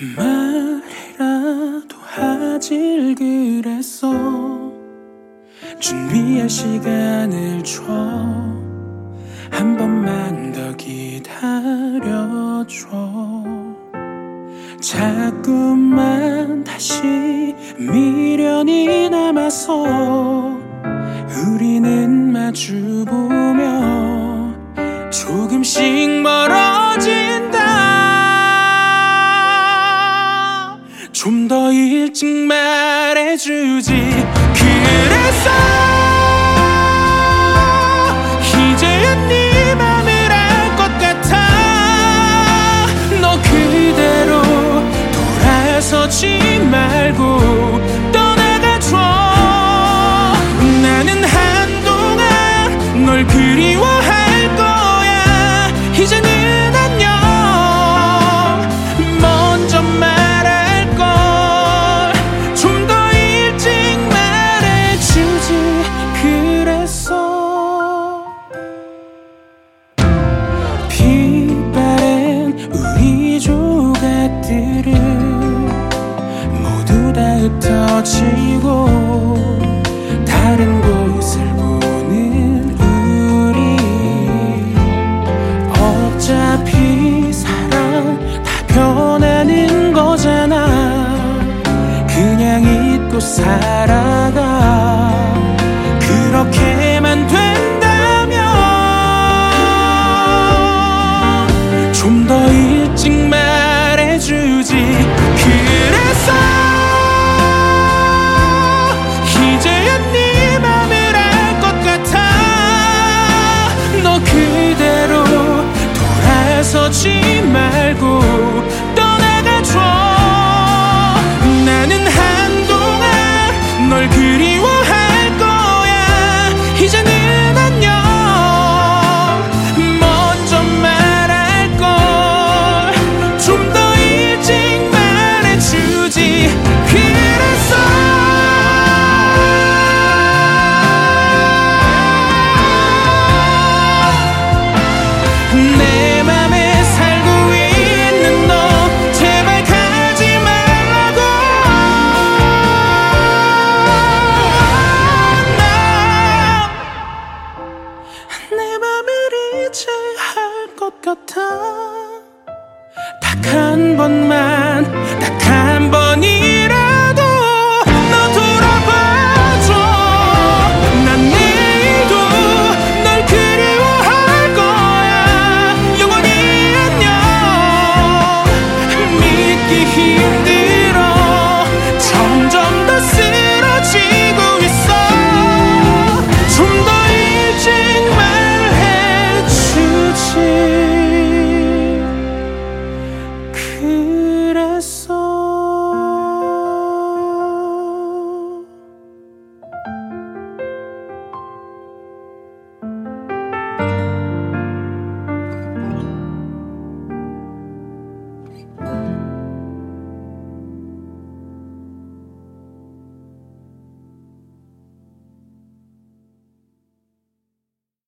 말이라도 하질 그랬어. 준비할 시간을 줘. 한 번만 더 기다려줘. 자꾸만 다시 미련이 남아서 우리는 마주보며 조금씩 멀어진다. 좀 더 일찍 말해주지. 그래서 이제야 네 맘을 알 것 같아. 너 그대로 돌아서지 말고 떠나가줘. 나는 한동안 널 그리워할 거야. 이제는 안녕. 먼저 말할걸. 좀 더 일찍 말해주지. 그래서 빛바랜 우리 조각들을 모두 다 흩어지고 다른 곳을 보는 우리. 어차피 사랑 다 변하는 거잖아. 그냥 잊고 살아가. 그렇게만 된다면 좀 더 일찍 말해주지. 그래서 이제야 네 맘을 알 것 같아. 너 그대로 돌아서지 말고 떠나가줘. 나는 한동안 널 그리워할 거야. 이제는 안녕. 먼저 말할걸. 좀 더 일찍 말해주지. 그래서 내 맘에 살고 있는 너 제발 가지 말라고. 내 맘을 이제 알 것 같아. 딱 한 번만, 딱 한 번이라도 너 돌아봐줘. 난 내일도 널 그리워할 거야. 영원히 안녕. 믿기 힘